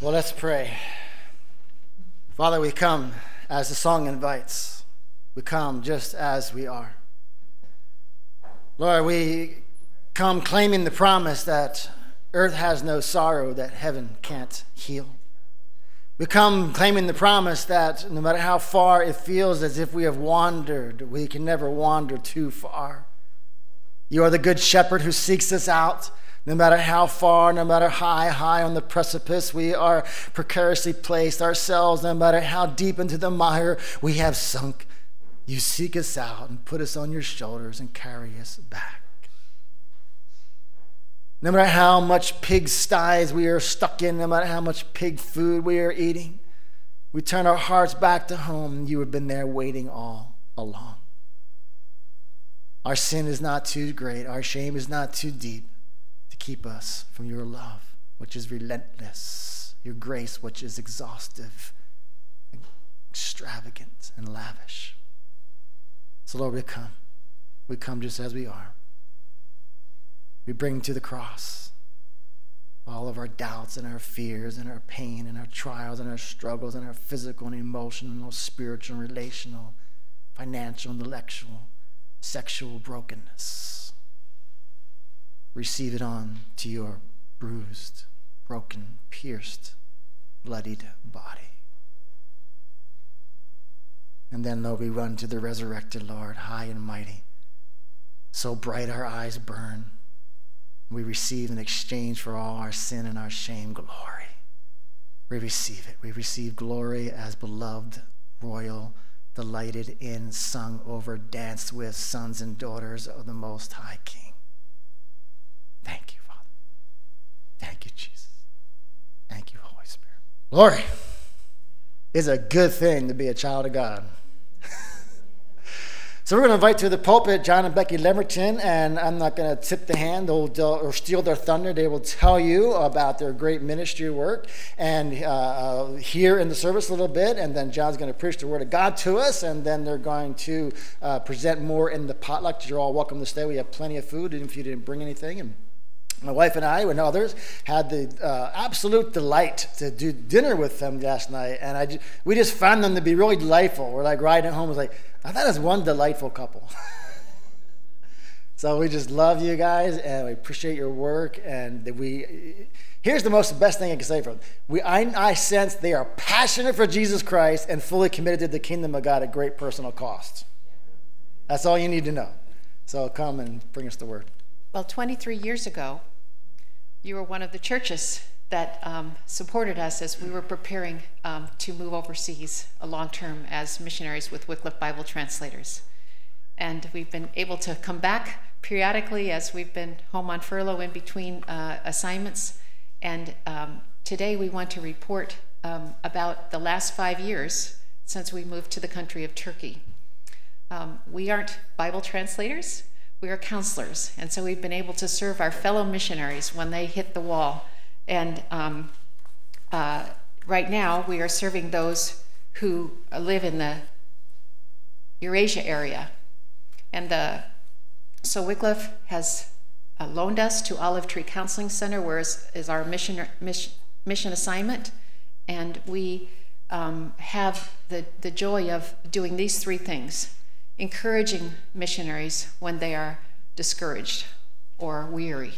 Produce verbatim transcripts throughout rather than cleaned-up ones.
Well, let's pray. Father, we come as the song invites. We come just as we are. Lord, we come claiming the promise that earth has no sorrow that heaven can't heal. We come claiming the promise that no matter how far it feels as if we have wandered, we can never wander too far. You are the good shepherd who seeks us out. No matter how far, no matter how high on the precipice we are precariously placed ourselves, no matter how deep into the mire we have sunk, you seek us out and put us on your shoulders and carry us back. No matter how much pig sties we are stuck in, no matter how much pig food we are eating, we turn our hearts back to home, and you have been there waiting all along. Our sin is not too great. Our shame is not too deep to keep us from your love, which is relentless, your grace, which is exhaustive, extravagant, and lavish. So, Lord, we come. We come just as we are. We bring to the cross all of our doubts and our fears and our pain and our trials and our struggles and our physical and emotional, spiritual and relational, financial, intellectual, sexual brokenness. Receive it on to your bruised, broken, pierced, bloodied body. And then, Lord, we run to the resurrected Lord, high and mighty, so bright our eyes burn. We receive in exchange for all our sin and our shame glory. We receive it. We receive glory as beloved, royal, delighted in, sung over, danced with sons and daughters of the Most High King. Thank you, Father. Thank you, Jesus. Thank you, Holy Spirit. Glory. It's a good thing to be a child of God. So we're going to invite to the pulpit John and Becky Leverton, and I'm not going to tip the hand or steal their thunder. They will tell you about their great ministry work and uh, here in the service a little bit, and then John's going to preach the Word of God to us, and then they're going to uh, present more in the potluck. You're all welcome to stay. We have plenty of food, even if you didn't bring anything. And my wife and I and others had the uh, absolute delight to do dinner with them last night, and I just, we just found them to be really delightful. We're like riding home, was like, I thought it was one delightful couple. So we just love you guys, and we appreciate your work. And we here's the most best thing I can say for them. We I, I sense they are passionate for Jesus Christ and fully committed to the kingdom of God at great personal cost. That's all you need to know. So come and bring us the word. Well, twenty-three years ago, you were one of the churches that um, supported us as we were preparing um, to move overseas a long term as missionaries with Wycliffe Bible Translators. And we've been able to come back periodically as we've been home on furlough in between uh, assignments. And um, today we want to report um, about the last five years since we moved to the country of Turkey. Um, we aren't Bible translators, we are counselors. And so we've been able to serve our fellow missionaries when they hit the wall. And um, uh, right now, we are serving those who live in the Eurasia area. And the, so Wycliffe has uh, loaned us to Olive Tree Counseling Center, where is, is our mission, mission, mission assignment. And we um, have the, the joy of doing these three things: encouraging missionaries when they are discouraged or weary.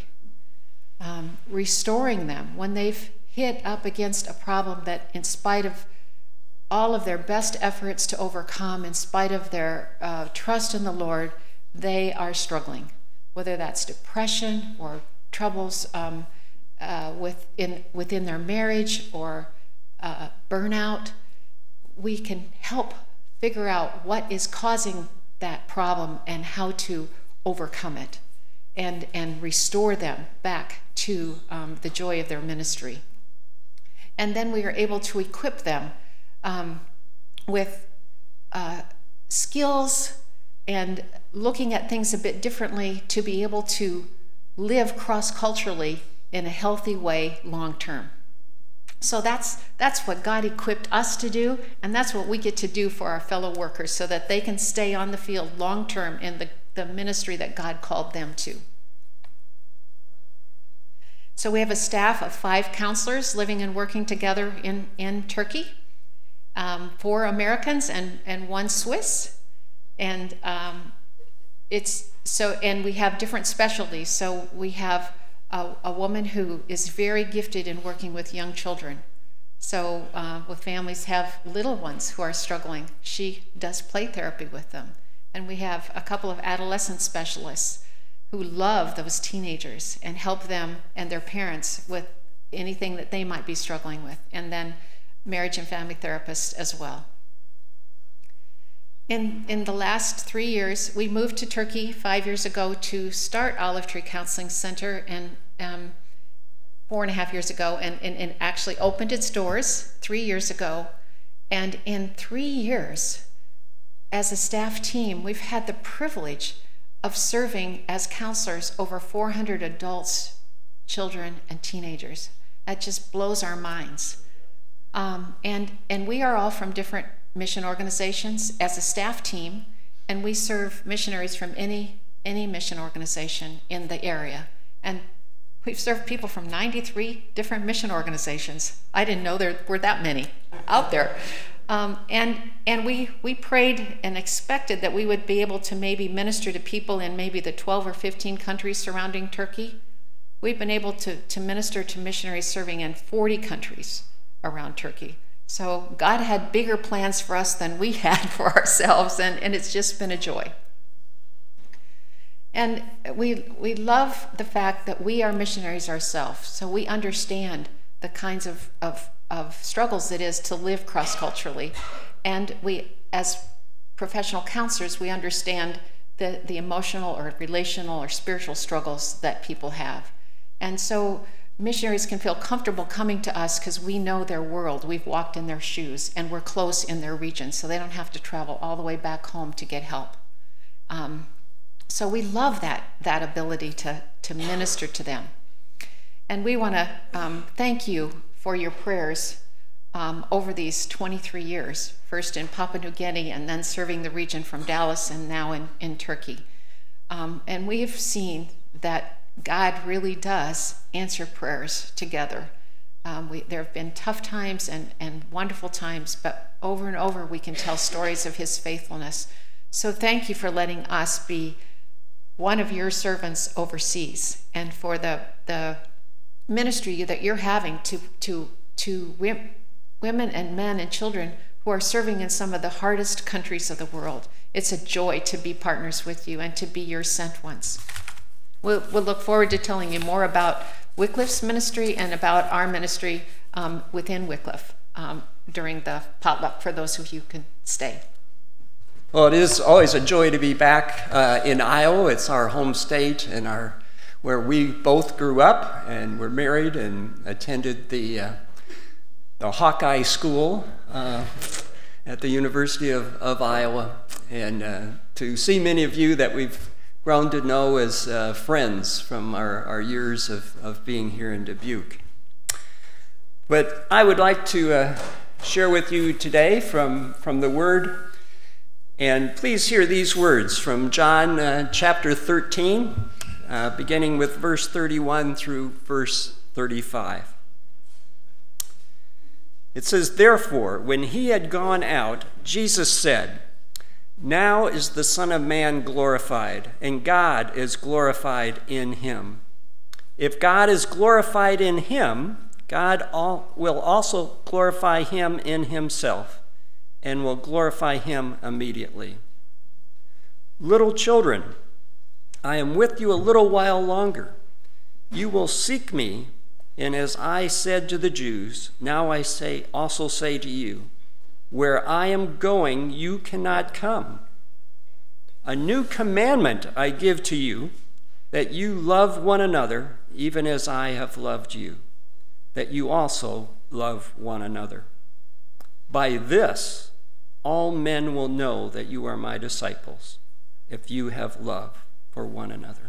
Um, restoring them when they've hit up against a problem that, in spite of all of their best efforts to overcome, in spite of their uh, trust in the Lord, they are struggling, whether that's depression or troubles um, uh, within, within their marriage or uh, burnout. We can help figure out what is causing that problem and how to overcome it, and, and restore them back to um, the joy of their ministry. And then we are able to equip them um, with uh, skills and looking at things a bit differently to be able to live cross-culturally in a healthy way long-term. So that's that's what God equipped us to do, and that's what we get to do for our fellow workers so that they can stay on the field long-term in the, the ministry that God called them to. So we have a staff of five counselors living and working together in, in Turkey, um, four Americans and, and one Swiss. And um, it's so, and we have different specialties. So we have a, a woman who is very gifted in working with young children. So uh, with families have little ones who are struggling, she does play therapy with them. And we have a couple of adolescent specialists who love those teenagers and help them and their parents with anything that they might be struggling with. And then marriage and family therapists as well. In, in the last three years, we moved to Turkey five years ago to start Olive Tree Counseling Center, and um, four and a half years ago, and, and, and actually opened its doors three years ago. And in three years, as a staff team, we've had the privilege of serving as counselors over four hundred adults, children, and teenagers. That just blows our minds. Um, and, and we are all from different mission organizations as a staff team, and we serve missionaries from any, any mission organization in the area. And we've served people from ninety-three different mission organizations. I didn't know there were that many out there. Um, and and we, we prayed and expected that we would be able to maybe minister to people in maybe the twelve or fifteen countries surrounding Turkey. We've been able to, to minister to missionaries serving in forty countries around Turkey. So God had bigger plans for us than we had for ourselves, and, and it's just been a joy. And we we love the fact that we are missionaries ourselves, so we understand the kinds of, of, of struggles it is to live cross-culturally. And we, as professional counselors, we understand the, the emotional or relational or spiritual struggles that people have. And so missionaries can feel comfortable coming to us because we know their world. We've walked in their shoes, and we're close in their region, so they don't have to travel all the way back home to get help. Um, so we love that, that ability to, to minister to them. And we want to um, thank you for your prayers um, over these twenty-three years, first in Papua New Guinea and then serving the region from Dallas and now in, in Turkey. Um, and we've seen that God really does answer prayers together. Um, we, there have been tough times and, and wonderful times, but over and over we can tell stories of his faithfulness. So thank you for letting us be one of your servants overseas, and for the, the ministry that you're having to, to, to women and men and children who are serving in some of the hardest countries of the world. It's a joy to be partners with you and to be your sent ones. We'll, we'll look forward to telling you more about Wycliffe's ministry and about our ministry um, within Wycliffe um, during the potluck for those of you who can stay. Well, it is always a joy to be back uh, in Iowa. It's our home state and our where we both grew up and were married and attended the uh, the Hawkeye School uh, at the University of, of Iowa, and uh, to see many of you that we've grown to know as uh, friends from our, our years of, of being here in Dubuque. But I would like to uh, share with you today from, from the Word, and please hear these words from John uh, chapter thirteen, uh, beginning with verse thirty-one through verse thirty-five. It says, "Therefore, when he had gone out, Jesus said, 'Now is the Son of Man glorified, and God is glorified in him. If God is glorified in him, God all, will also glorify him in himself, and will glorify him immediately. Little children, I am with you a little while longer. You will seek me, and as I said to the Jews, now I say also say to you, where I am going, you cannot come. A new commandment I give to you, that you love one another, even as I have loved you, that you also love one another. By this, all men will know that you are my disciples, if you have love for one another.'"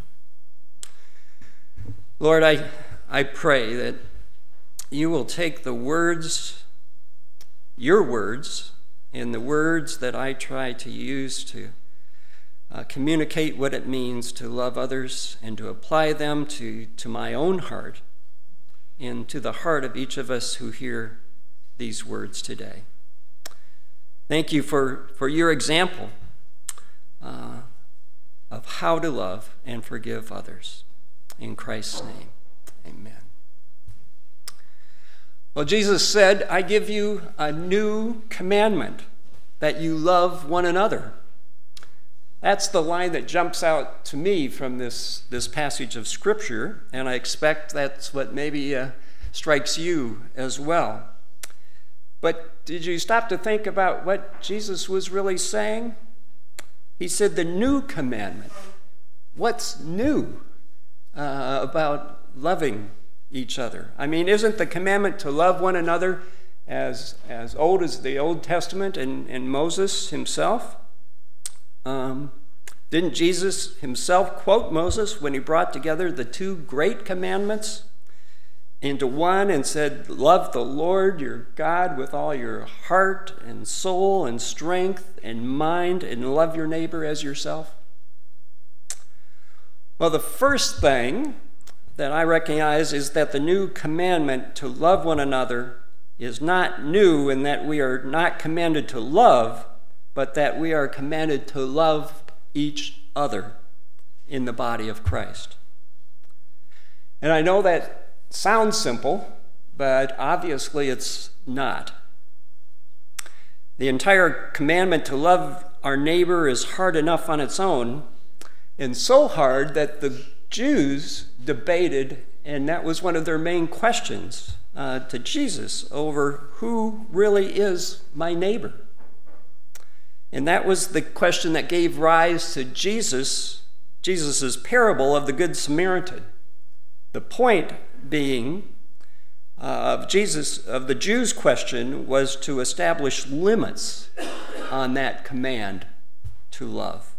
Lord, I, I pray that you will take the words, your words, and the words that I try to use to uh, communicate what it means to love others and to apply them to, to my own heart, and to the heart of each of us who hear these words today. Thank you for, for your example uh, of how to love and forgive others. In Christ's name, amen. Well, Jesus said, I give you a new commandment, that you love one another. That's the line that jumps out to me from this, this passage of Scripture, and I expect that's what maybe uh, strikes you as well. But did you stop to think about what Jesus was really saying? He said the new commandment. What's new uh, about loving each other? I mean, isn't the commandment to love one another as, as old as the Old Testament and, and Moses himself? Um, didn't Jesus himself quote Moses when he brought together the two great commandments into one and said, love the Lord your God with all your heart and soul and strength and mind, and love your neighbor as yourself? Well, the first thing that I recognize is that the new commandment to love one another is not new in that we are not commanded to love, but that we are commanded to love each other in the body of Christ. And I know that sounds simple, but obviously it's not. The entire commandment to love our neighbor is hard enough on its own, and so hard that the Jews debated, and that was one of their main questions uh, to Jesus, over who really is my neighbor. And that was the question that gave rise to Jesus, Jesus' parable of the Good Samaritan. The point being uh, of Jesus, of the Jews' question, was to establish limits on that command to love.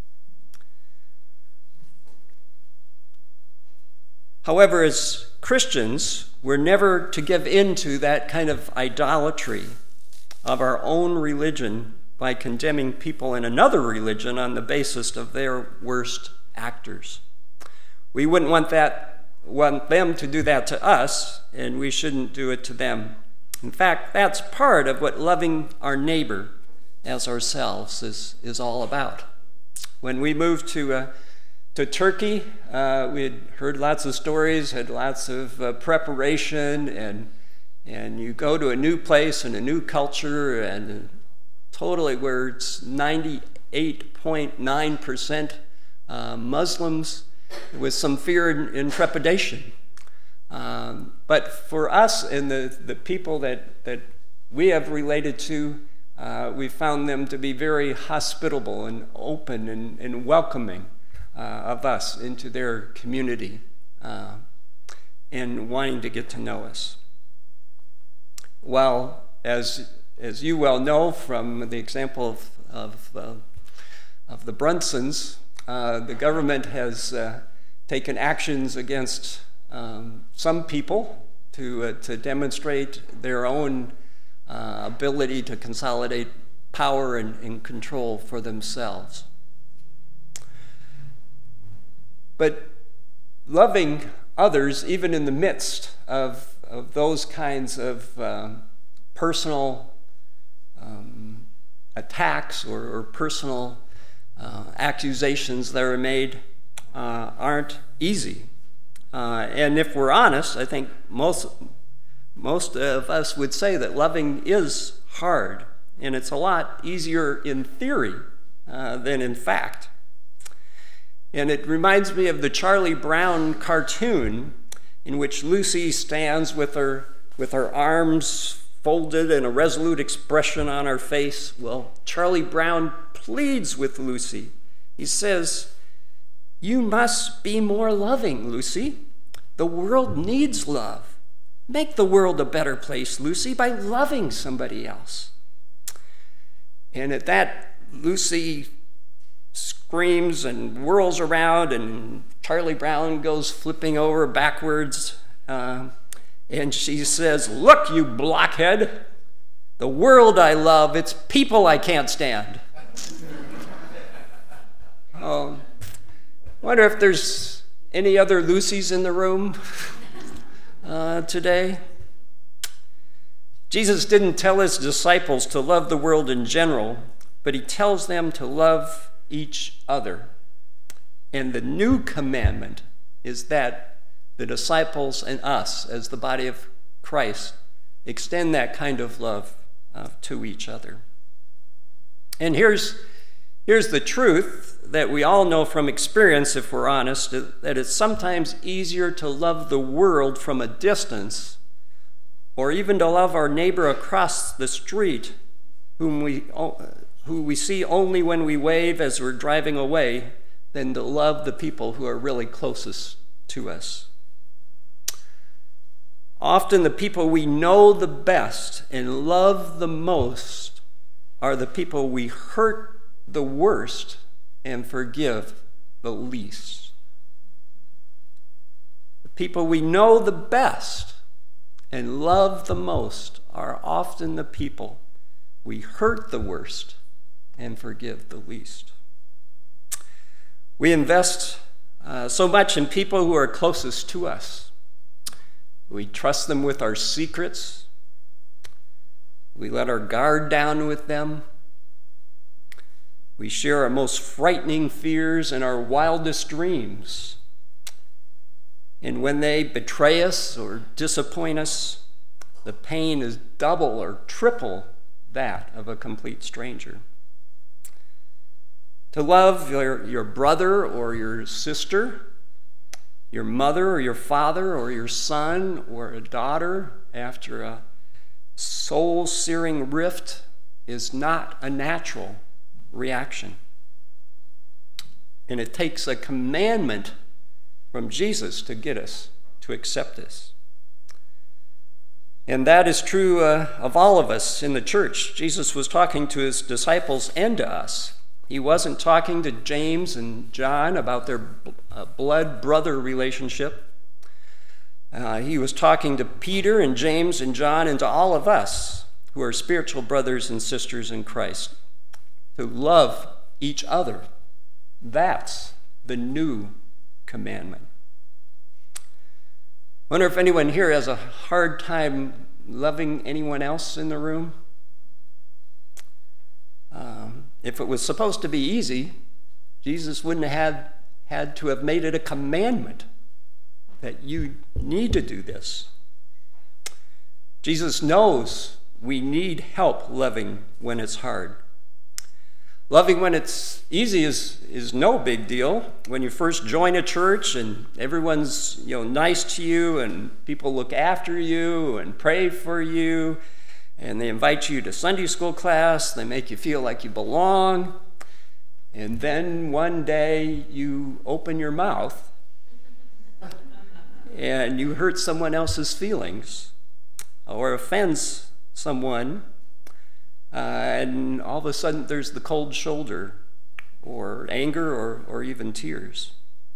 However, as Christians, we're never to give in to that kind of idolatry of our own religion by condemning people in another religion on the basis of their worst actors. We wouldn't want that, want them to do that to us, and we shouldn't do it to them. In fact, that's part of what loving our neighbor as ourselves is, is all about. When we moved to uh, to Turkey, uh, we had heard lots of stories, had lots of uh, preparation, and and you go to a new place and a new culture, and totally where it's ninety-eight point nine percent uh, Muslims, with some fear and, and trepidation. Um, but for us and the, the people that, that we have related to, uh, we found them to be very hospitable and open and, and welcoming uh, of us into their community uh, and wanting to get to know us. Well, as as you well know from the example of of, uh, of the Brunsons, uh, the government has uh, taken actions against um, some people to uh, to demonstrate their own uh, ability to consolidate power and, and control for themselves. But loving others, even in the midst of, of those kinds of um, personal um, attacks or, or personal uh, accusations that are made, uh, aren't easy. Uh, and if we're honest, I think most, most of us would say that loving is hard, and it's a lot easier in theory uh, than in fact. And it reminds me of the Charlie Brown cartoon in which Lucy stands with her, with her arms folded and a resolute expression on her face. Well, Charlie Brown pleads with Lucy. He says, "You must be more loving, Lucy. The world needs love. Make the world a better place, Lucy, by loving somebody else." And at that, Lucy screams and whirls around, and Charlie Brown goes flipping over backwards, uh, and she says, "Look, you blockhead, the world I love, it's people I can't stand." Oh, wonder if there's any other Lucys in the room. uh, today? Jesus didn't tell his disciples to love the world in general, but he tells them to love each other. And the new commandment is that the disciples and us, as the body of Christ, extend that kind of love uh, to each other. And here's, here's the truth that we all know from experience, if we're honest, that it's sometimes easier to love the world from a distance, or even to love our neighbor across the street, whom we, who we see only when we wave as we're driving away, than to love the people who are really closest to us. Often the people we know the best and love the most are the people we hurt the worst and forgive the least. The people we know the best and love the most are often the people we hurt the worst and forgive the least. We invest uh, so much in people who are closest to us. We trust them with our secrets. We let our guard down with them. We share our most frightening fears and our wildest dreams. And when they betray us or disappoint us, the pain is double or triple that of a complete stranger. To love your, your brother or your sister, your mother or your father or your son or a daughter after a soul-searing rift is not a natural reaction. And it takes a commandment from Jesus to get us to accept this. And that is true uh, of all of us in the church. Jesus was talking to his disciples and to us. He wasn't talking to James and John about their uh, blood brother relationship. Uh, he was talking to Peter and James and John and to all of us who are spiritual brothers and sisters in Christ, to love each other. That's the new commandment. I wonder if anyone here has a hard time loving anyone else in the room? Um, if it was supposed to be easy, Jesus wouldn't have had, had to have made it a commandment that you need to do this. Jesus knows we need help loving when it's hard. Loving when it's easy is, is no big deal. When you first join a church and everyone's you know nice to you and people look after you and pray for you and they invite you to Sunday school class, they make you feel like you belong, and then one day you open your mouth and you hurt someone else's feelings or offends someone, uh, and all of a sudden there's the cold shoulder or anger or, or even tears.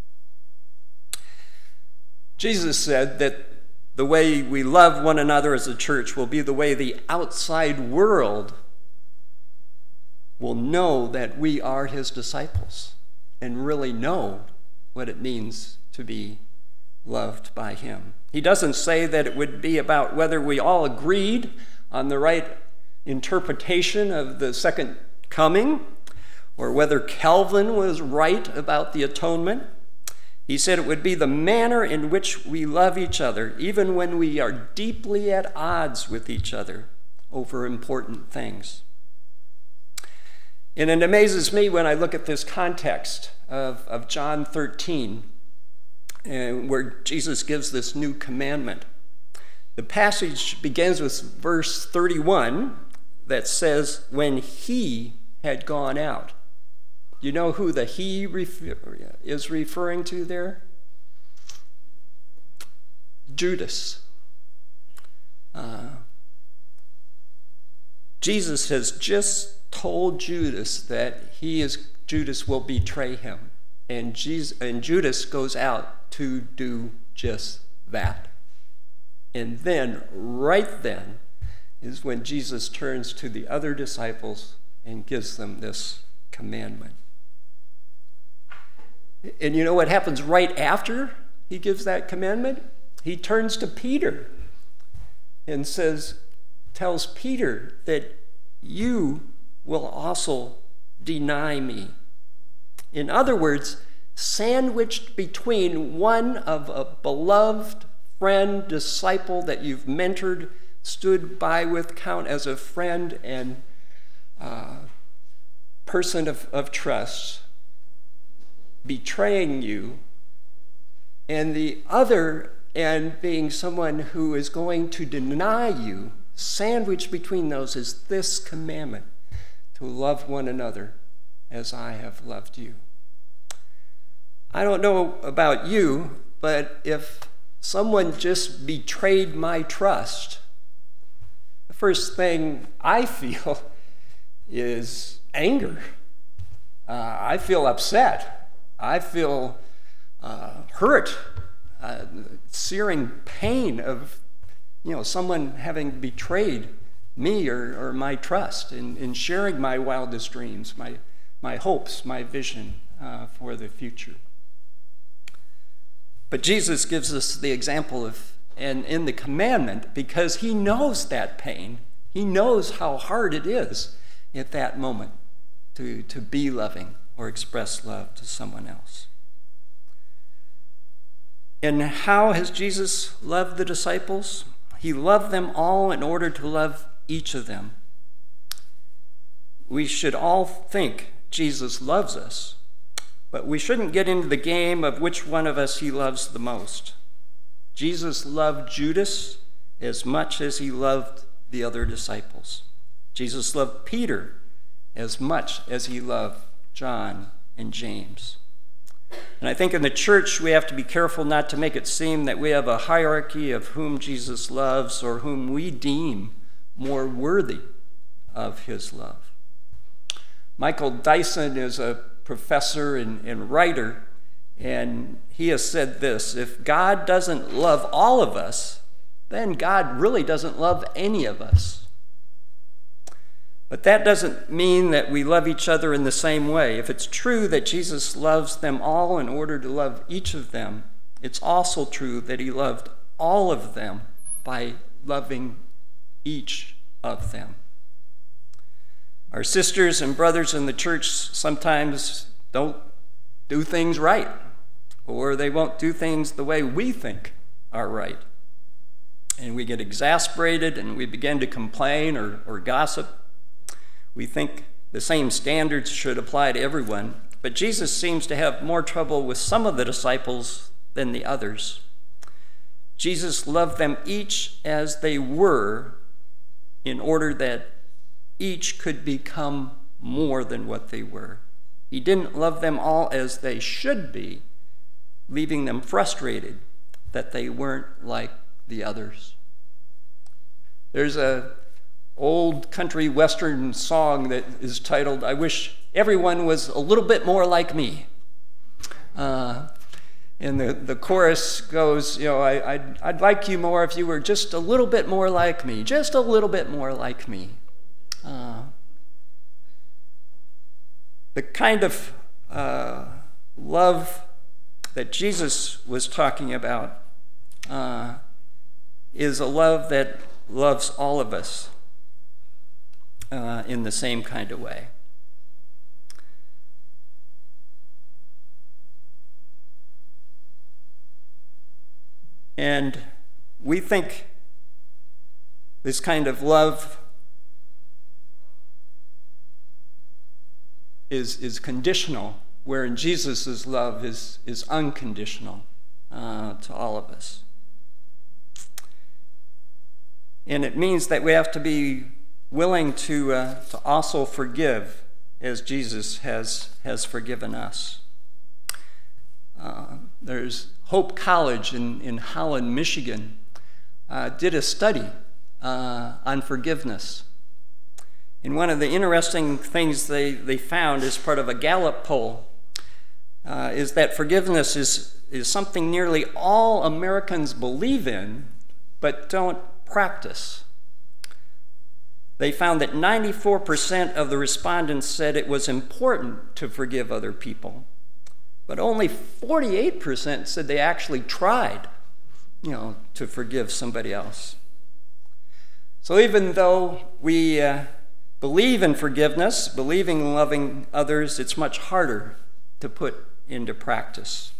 Jesus said that the way we love one another as a church will be the way the outside world will know that we are his disciples and really know what it means to be loved by him. He doesn't say that it would be about whether we all agreed on the right interpretation of the second coming or whether Calvin was right about the atonement. He said it would be the manner in which we love each other, even when we are deeply at odds with each other over important things. And it amazes me when I look at this context of, of John thirteen, uh, where Jesus gives this new commandment. The passage begins with verse thirty-one that says, when he had gone out. You know who the he refer- is referring to there? Judas. Uh, Jesus has just told Judas that he is Judas will betray him, and Jesus, and Judas goes out to do just that. And then, right then, is when Jesus turns to the other disciples and gives them this commandment. And you know what happens right after he gives that commandment? he turns to Peter and says, tells Peter that you will also deny me. In other words, sandwiched between one of a beloved friend, disciple that you've mentored, stood by with, count as a friend and uh, person of, of trust, betraying you, and the other and being someone who is going to deny you, sandwiched between those is this commandment, to love one another as I have loved you. I don't know about you, but if someone just betrayed my trust, the first thing I feel is anger. Uh, I feel upset. I feel uh, hurt, uh, searing pain of, you know, someone having betrayed me or, or my trust in, in sharing my wildest dreams, my, my hopes, my vision uh, for the future. But Jesus gives us the example of, and in the commandment, because he knows that pain. He knows how hard it is at that moment to, to be loving or express love to someone else. And how has Jesus loved the disciples? He loved them all in order to love each of them. We should all think Jesus loves us, but we shouldn't get into the game of which one of us he loves the most. Jesus loved Judas as much as he loved the other disciples. Jesus loved Peter as much as he loved John and James. And I think in the church we have to be careful not to make it seem that we have a hierarchy of whom Jesus loves or whom we deem more worthy of his love. Michael Dyson is a professor and, and writer, and he has said this: if God doesn't love all of us, then God really doesn't love any of us. But that doesn't mean that we love each other in the same way. If it's true that Jesus loves them all in order to love each of them, it's also true that he loved all of them by loving each of them. Our sisters and brothers in the church sometimes don't do things right, or they won't do things the way we think are right. And we get exasperated and we begin to complain or, or gossip. We think the same standards should apply to everyone, but Jesus seems to have more trouble with some of the disciples than the others. Jesus loved them each as they were in order that each could become more than what they were. He didn't love them all as they should be, leaving them frustrated that they weren't like the others. There's a old country western song that is titled, "I Wish Everyone Was a Little Bit More Like Me." Uh, and the, the chorus goes, you know, I, I'd, I'd like you more if you were just a little bit more like me, just a little bit more like me. Uh, the kind of uh, love that Jesus was talking about uh, is a love that loves all of us uh, in the same kind of way. And we think this kind of love is, is conditional, wherein Jesus' love is, is unconditional uh, to all of us. And it means that we have to be willing to, uh, to also forgive as Jesus has, has forgiven us. Uh, there's Hope College in, in Holland, Michigan, uh, did a study uh, on forgiveness. And one of the interesting things they, they found as part of a Gallup poll uh, is that forgiveness is, is something nearly all Americans believe in, but don't practice. They found that ninety-four percent of the respondents said it was important to forgive other people, but only forty-eight percent said they actually tried you know, to forgive somebody else. So even though we uh, believe in forgiveness, believing in loving others, it's much harder to put into practice.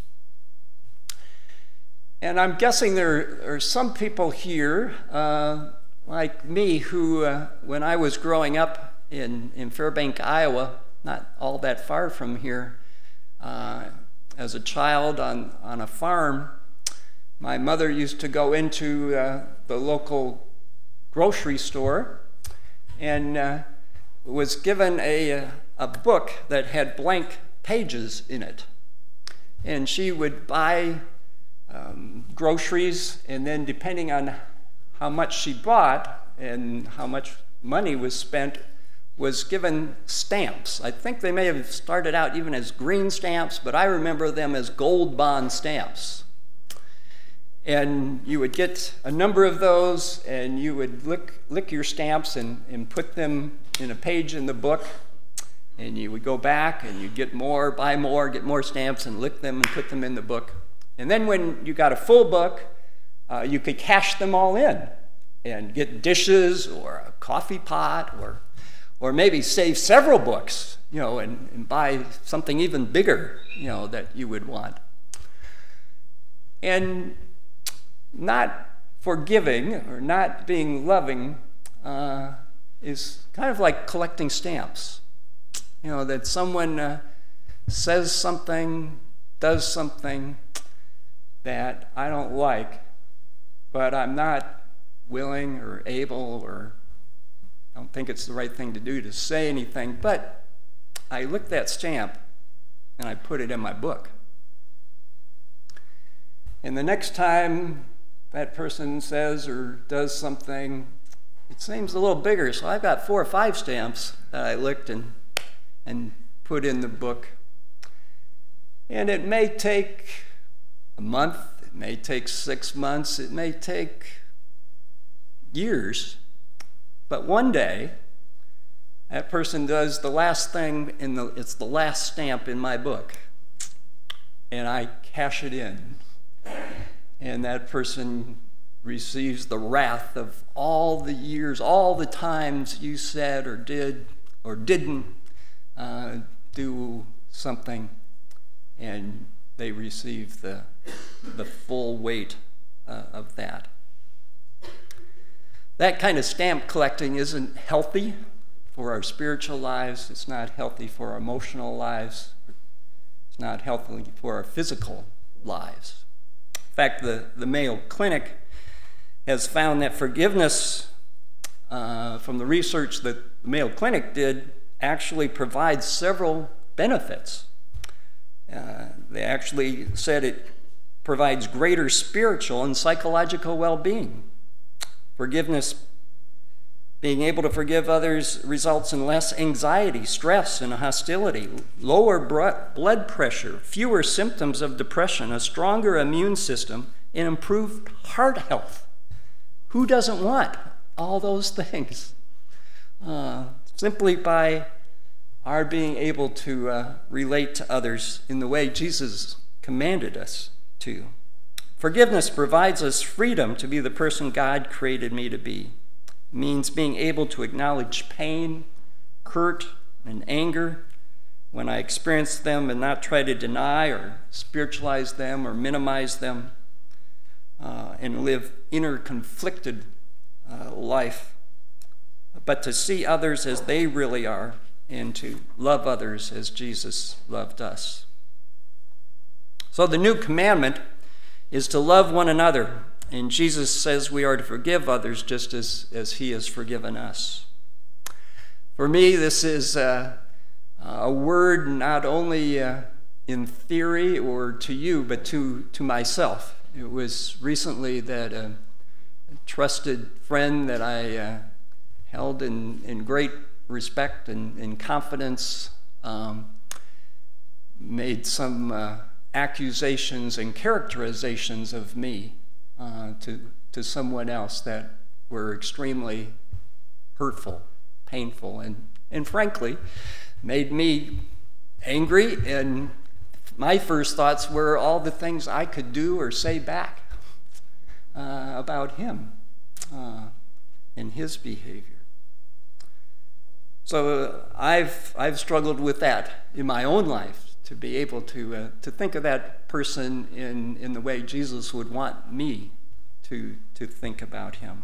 And I'm guessing there are some people here, uh, like me, who, uh, when I was growing up in, in Fairbank, Iowa, not all that far from here, uh, as a child on, on a farm, my mother used to go into uh, the local grocery store and uh, was given a, a book that had blank pages in it. And she would buy um, groceries, and then depending on how much she bought and how much money was spent, was given stamps. I think they may have started out even as green stamps, but I remember them as gold bond stamps. And you would get a number of those, and you would lick, lick your stamps and, and put them in a page in the book, and you would go back and you'd get more, buy more, get more stamps and lick them and put them in the book. And then when you got a full book, uh, you could cash them all in and get dishes or a coffee pot, or or maybe save several books, you know, and, and buy something even bigger, you know, that you would want. And not forgiving or not being loving uh, is kind of like collecting stamps. You know, that someone uh, says something, does something that I don't like, but I'm not willing or able, or I don't think it's the right thing to do to say anything, but I lick that stamp and I put it in my book. And the next time that person says or does something, it seems a little bigger, so I've got four or five stamps that I licked and and put in the book. And it may take a month, it may take six months, it may take years, but one day that person does the last thing, in the, it's the last stamp in my book, and I cash it in, and that person receives the wrath of all the years, all the times you said or did or didn't uh, do something, and they receive the, the full weight uh, of that. That kind of stamp collecting isn't healthy for our spiritual lives. It's not healthy for our emotional lives. It's not healthy for our physical lives. In fact, the, the Mayo Clinic has found that forgiveness, uh, from the research that the Mayo Clinic did, actually provides several benefits. Uh, they actually said it provides greater spiritual and psychological well-being. Forgiveness, being able to forgive others, results in less anxiety, stress, and hostility, lower blood pressure, fewer symptoms of depression, a stronger immune system, and improved heart health. Who doesn't want all those things? Uh, simply by our being able to uh, relate to others in the way Jesus commanded us to. Forgiveness provides us freedom to be the person God created me to be. It means being able to acknowledge pain, hurt, and anger when I experience them, and not try to deny or spiritualize them or minimize them, uh, and live inner conflicted uh, life, but to see others as they really are and to love others as Jesus loved us. So the new commandment is to love one another, and Jesus says we are to forgive others just as, as he has forgiven us. For me, this is uh, a word not only uh, in theory or to you, but to, to myself. It was recently that a, a trusted friend that I uh, held in, in great respect and, and confidence um, made some uh, accusations and characterizations of me uh, to, to someone else that were extremely hurtful, painful, and, and frankly made me angry, and my first thoughts were all the things I could do or say back. uh, about him uh, and his behavior. So I've I've struggled with that in my own life, to be able to uh, to think of that person in, in the way Jesus would want me to to think about him.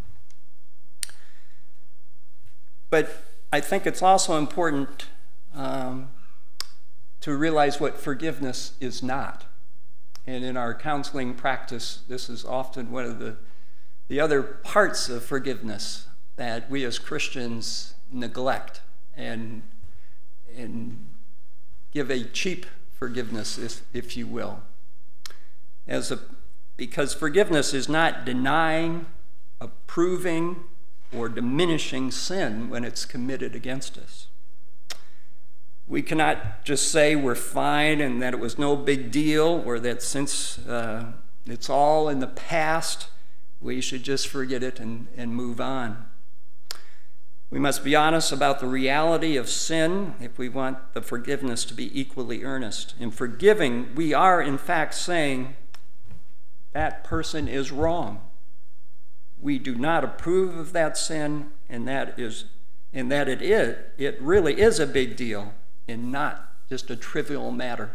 But I think it's also important um, to realize what forgiveness is not. And in our counseling practice, this is often one of the, the other parts of forgiveness that we as Christians neglect and, and give a cheap forgiveness, if, if you will. As a, because forgiveness is not denying, approving, or diminishing sin when it's committed against us. We cannot just say we're fine and that it was no big deal, or that since uh, it's all in the past, we should just forget it and, and move on. We must be honest about the reality of sin if we want the forgiveness to be equally earnest. In forgiving, we are in fact saying that person is wrong. We do not approve of that sin, and that is, and that it is, it really is a big deal and not just a trivial matter.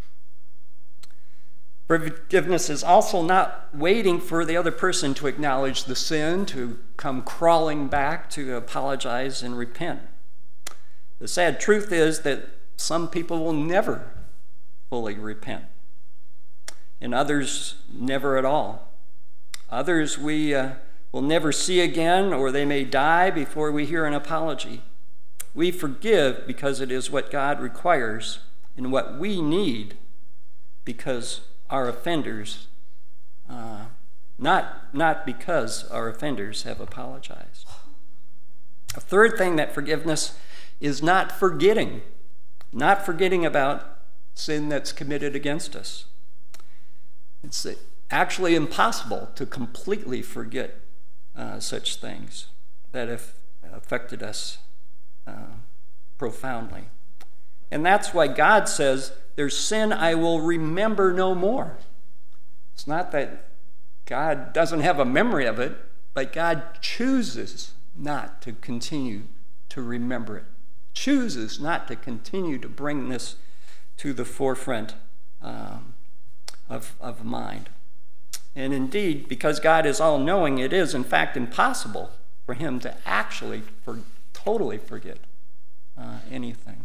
Forgiveness is also not waiting for the other person to acknowledge the sin, to come crawling back to apologize and repent. The sad truth is that some people will never fully repent, and others never at all. Others we uh, will never see again, or they may die before we hear an apology. We forgive because it is what God requires and what we need, because our offenders, uh, not, not because our offenders have apologized. A third thing that forgiveness is not forgetting, not forgetting about sin that's committed against us. It's actually impossible to completely forget uh, such things that have affected us uh, profoundly. And that's why God says, there's sin I will remember no more. It's not that God doesn't have a memory of it, but God chooses not to continue to remember it, chooses not to continue to bring this to the forefront um, of, of mind. And indeed, because God is all-knowing, it is in fact impossible for him to actually for, totally forget uh, anything.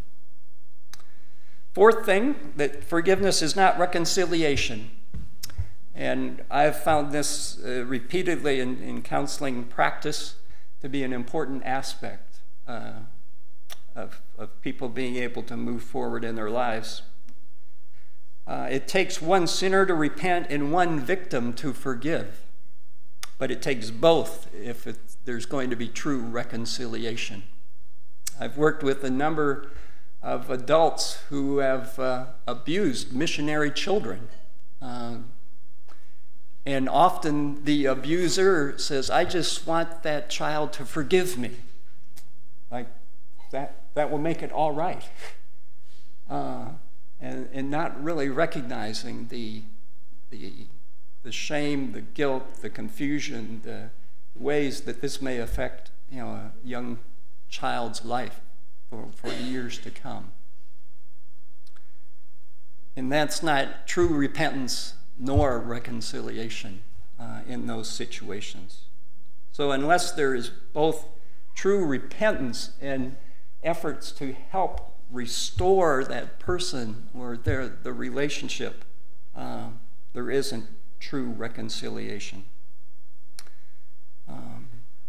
Fourth thing, that forgiveness is not reconciliation. And I've found this uh, repeatedly in, in counseling practice to be an important aspect uh, of, of people being able to move forward in their lives. Uh, it takes one sinner to repent and one victim to forgive. But it takes both if it, there's going to be true reconciliation. I've worked with a number of adults who have uh, abused missionary children. Uh, and often the abuser says, I just want that child to forgive me. Like, that, that will make it all right. Uh, and, and not really recognizing the, the, the shame, the guilt, the confusion, the ways that this may affect, you know, a young child's life For, for years to come. And that's not true repentance nor reconciliation uh, in those situations. So unless there is both true repentance and efforts to help restore that person or their the relationship, uh, there isn't true reconciliation. Um,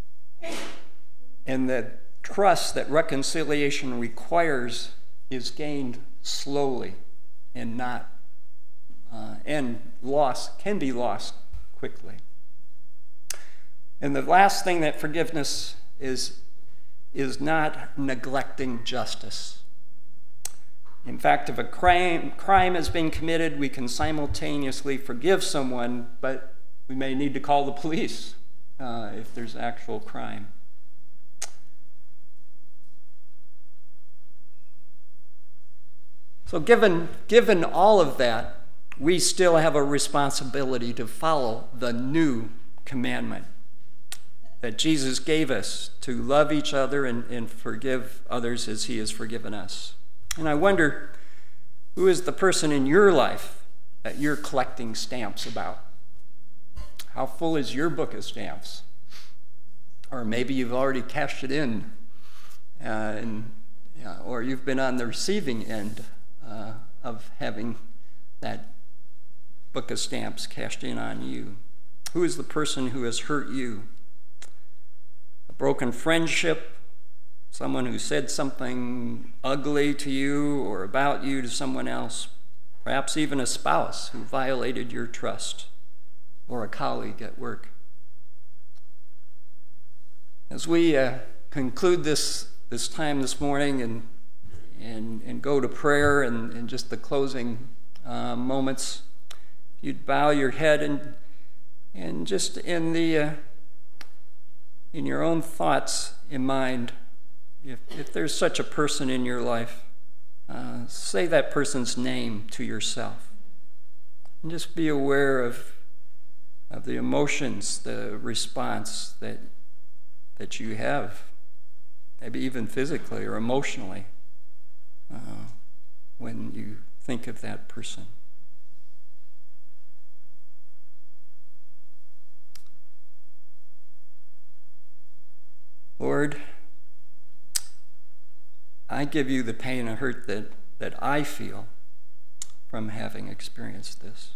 and that trust that reconciliation requires is gained slowly and not uh, and lost can be lost quickly. And the last thing that forgiveness is is not neglecting justice. In fact, if a crime crime has been committed, we can simultaneously forgive someone, but we may need to call the police uh, if there's actual crime. So given, given all of that, we still have a responsibility to follow the new commandment that Jesus gave us to love each other and, and forgive others as he has forgiven us. And I wonder, who is the person in your life that you're collecting stamps about? How full is your book of stamps? Or maybe you've already cashed it in, uh, and, uh, or you've been on the receiving end uh, of having that book of stamps cashed in on you. Who is the person who has hurt you? A broken friendship, someone who said something ugly to you or about you to someone else, perhaps even a spouse who violated your trust, or a colleague at work. As we uh, conclude this this time this morning and and, and go to prayer and, and just the closing uh, moments, you'd bow your head and and just in the uh, in your own thoughts in mind, if if there's such a person in your life, uh, say that person's name to yourself, and just be aware of of the emotions, the response that that you have, maybe even physically or emotionally, uh, when you think of that person. Lord, I give you the pain and hurt that, that I feel from having experienced this.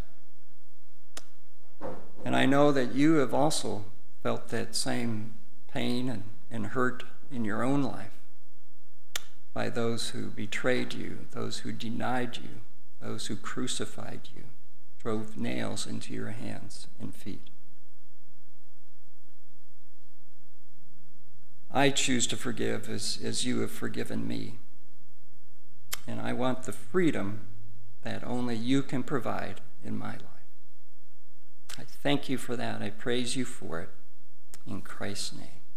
And I know that you have also felt that same pain and, and hurt in your own life by those who betrayed you, those who denied you, those who crucified you, drove nails into your hands and feet. I choose to forgive as, as you have forgiven me. And I want the freedom that only you can provide in my life. I thank you for that. I praise you for it. In Christ's name.